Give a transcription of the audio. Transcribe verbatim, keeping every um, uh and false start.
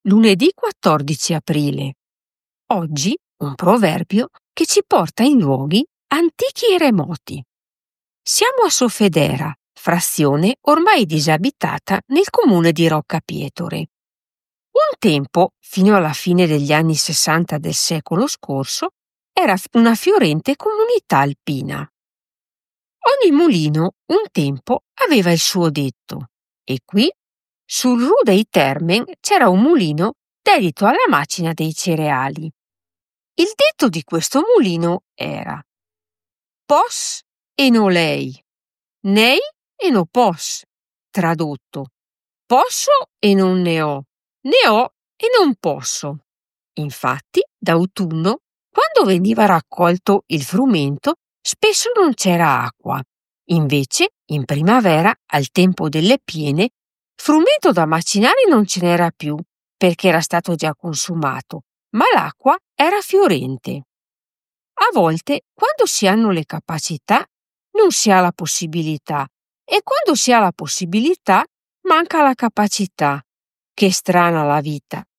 Lunedì quattordici aprile. Oggi un proverbio che ci porta in luoghi antichi e remoti. Siamo a Sofedera, frazione ormai disabitata nel comune di Roccapietore. Un tempo, fino alla fine degli anni sessanta del secolo scorso, era una fiorente comunità alpina. Ogni mulino un tempo aveva il suo detto e qui, sul Ru dei Termen, c'era un mulino dedito alla macina dei cereali. Il detto di questo mulino era: pos e no lei, nei e no pos. Tradotto: posso e non ne ho, ne ho e non posso. Infatti, d'autunno, quando veniva raccolto il frumento, spesso non c'era acqua. Invece, in primavera, al tempo delle piene, frumento da macinare non ce n'era più, perché era stato già consumato, ma l'acqua era fiorente. A volte, quando si hanno le capacità, non si ha la possibilità, e quando si ha la possibilità, manca la capacità. Che strana la vita,